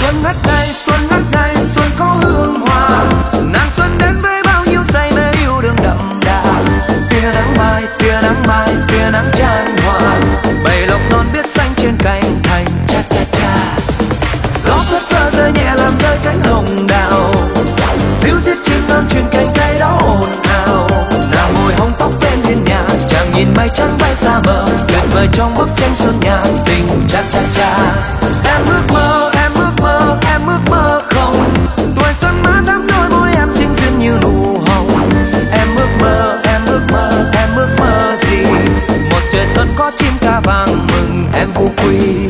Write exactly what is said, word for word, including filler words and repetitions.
Xuân ngất ngây, xuân ngất ngây, xuân có hương hoa. Nàng xuân đến với bao nhiêu say mê yêu đương đậm đà. Tia nắng mai, tia nắng mai, tia nắng chan hòa. Bầy lộc non biết xanh trên cành thành cha cha cha. Gió phất phơ rơi nhẹ làm rơi cánh hồng đào. Díu dít chim non truyền cánh cây đó ồn ào. Nàng ngồi hông tóc bên hiên nhà, chàng nhìn mây trắng bay xa mờ, tuyệt vời trong bức tranh xuân nhạc tình cha cha cha. Em ước mơ, em ước mơ, em ước mơ không. Tuổi xuân má đắm đôi môi em xinh duyên như nụ hồng. Em ước mơ, em ước mơ, em ước mơ gì? Một trời xuân có chim ca vàng mừng em phú quý.